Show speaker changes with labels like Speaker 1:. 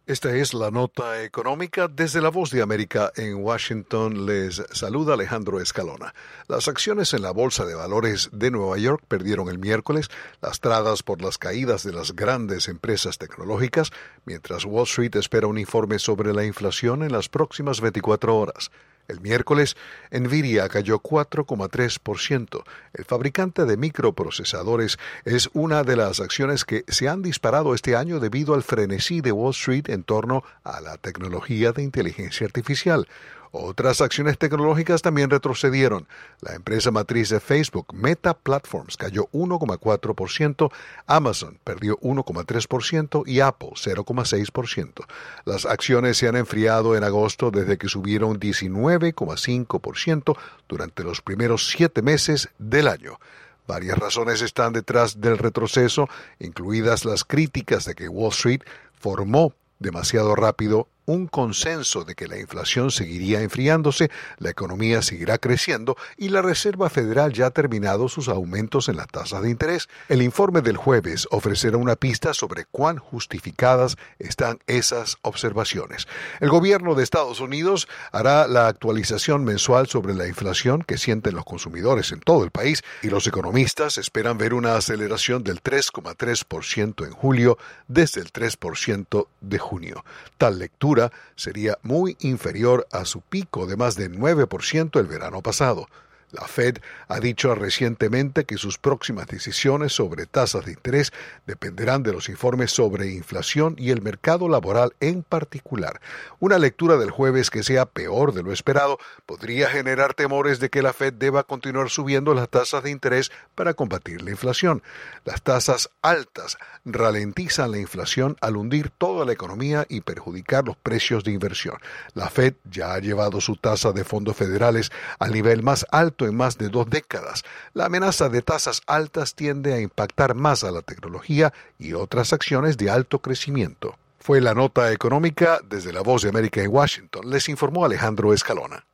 Speaker 1: Esta es la nota económica desde la Voz de América en Washington. Les saluda Alejandro Escalona. Las acciones en la Bolsa de Valores de Nueva York perdieron el miércoles, lastradas por las caídas de las grandes empresas tecnológicas, mientras Wall Street espera un informe sobre la inflación en las próximas 24 horas. El miércoles, Nvidia cayó 4,3%. El fabricante de microprocesadores es una de las acciones que se han disparado este año debido al frenesí de Wall Street en torno a la tecnología de inteligencia artificial. Otras acciones tecnológicas también retrocedieron. La empresa matriz de Facebook, Meta Platforms, cayó 1,4%, Amazon perdió 1,3% y Apple 0,6%. Las acciones se han enfriado en agosto desde que subieron 19,5% durante los primeros 7 meses del año. Varias razones están detrás del retroceso, incluidas las críticas de que Wall Street formó demasiado rápido un consenso de que la inflación seguiría enfriándose, la economía seguirá creciendo y la Reserva Federal ya ha terminado sus aumentos en las tasas de interés. El informe del jueves ofrecerá una pista sobre cuán justificadas están esas observaciones. El gobierno de Estados Unidos hará la actualización mensual sobre la inflación que sienten los consumidores en todo el país y los economistas esperan ver una aceleración del 3,3% en julio desde el 3% de junio. Tal lectura sería muy inferior a su pico de más de 9% el verano pasado. La Fed ha dicho recientemente que sus próximas decisiones sobre tasas de interés dependerán de los informes sobre inflación y el mercado laboral en particular. Una lectura del jueves que sea peor de lo esperado podría generar temores de que la Fed deba continuar subiendo las tasas de interés para combatir la inflación. Las tasas altas ralentizan la inflación al hundir toda la economía y perjudicar los precios de inversión. La Fed ya ha llevado su tasa de fondos federales al nivel más alto en más de 2 décadas. La amenaza de tasas altas tiende a impactar más a la tecnología y otras acciones de alto crecimiento. Fue la nota económica desde la Voz de América en Washington. Les informó Alejandro Escalona.